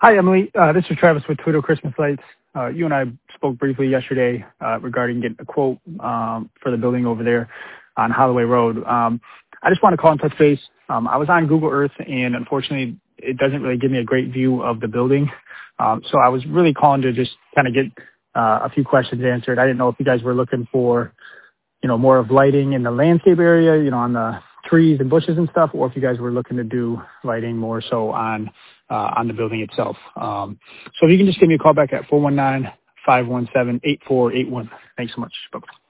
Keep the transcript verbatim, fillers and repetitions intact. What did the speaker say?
Hi, Emily. Uh, this is Travis with Twiddle Christmas Lights. Uh, you and I spoke briefly yesterday uh, regarding getting a quote um, for the building over there on Holloway Road. Um, I just want to call and touch base. Um, I was on Google Earth, and unfortunately, it doesn't really give me a great view of the building. Um, so I was really calling to just kind of get uh, a few questions answered. I didn't know if you guys were looking for, you know, more of lighting in the landscape area, you know, on the trees and bushes and stuff, or if you guys were looking to do lighting more so on uh, on the building itself. Um, so if you can just give me a call back at four one nine, five one seven, eight four eight one. Thanks so much. Bye-bye.